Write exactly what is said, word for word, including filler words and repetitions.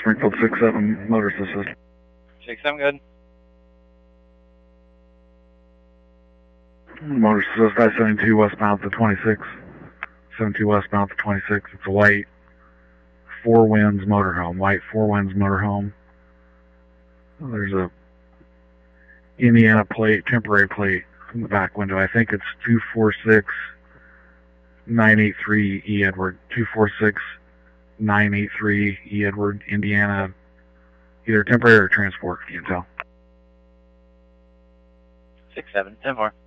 Springfield six seven, motor assist. six seven, good. Motor assist, I seventy-two westbound to twenty-six. seventy-two westbound to twenty-six. It's a white Four Winds motorhome. White Four Winds motorhome. There's a Indiana plate, temporary plate in the back window. I think it's two four six nine eight three E. Edward. two four six nine eight three E. Edward, Indiana. Either temporary or transport, can't tell. six seven, ten four.